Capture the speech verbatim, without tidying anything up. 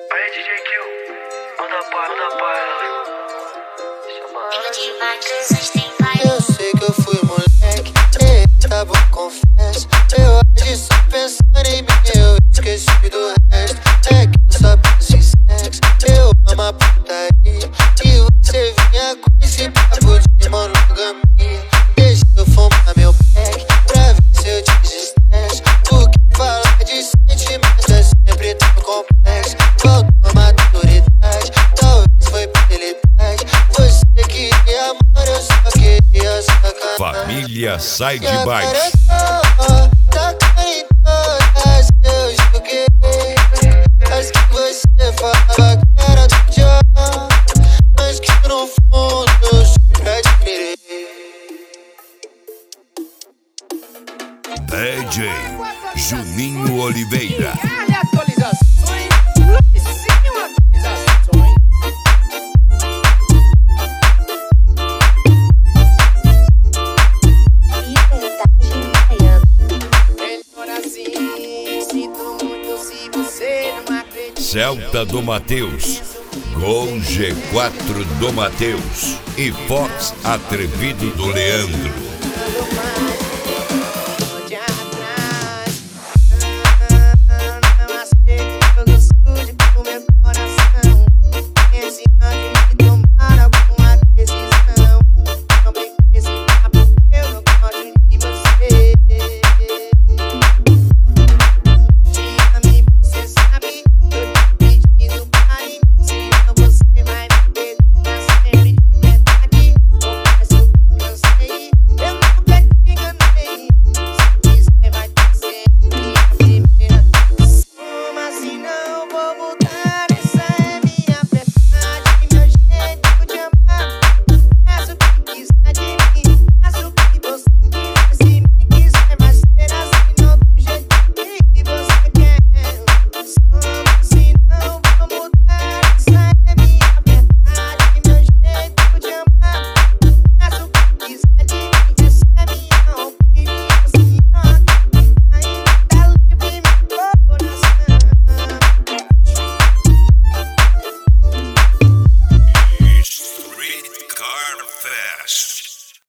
Aí, D J Kill, manda pai, manda pai. Eu sei que eu fui moleque, tá bom, confesso. Eu agi só pensando em mim, eu esqueci do resto. É que eu só penso em sexo, eu amo a putaria. E você vinha com esse papo de monogamia. Deixa eu fumar meu pack, pra ver se eu desestresso. Porque falar de sentimento é sempre tão complexo. Faltou maturidade, talvez foi piedade. Você queria amor, eu só queria sacanagem. Família sai de baixo. Tá em todas, eu joguei. As que você falava que era do diabo, mas que no fundo eu sempre admirei. D J Juninho Oliveira. Celta do Mateus, Gol G quatro do Mateus e Fox Atrevido do Leandro.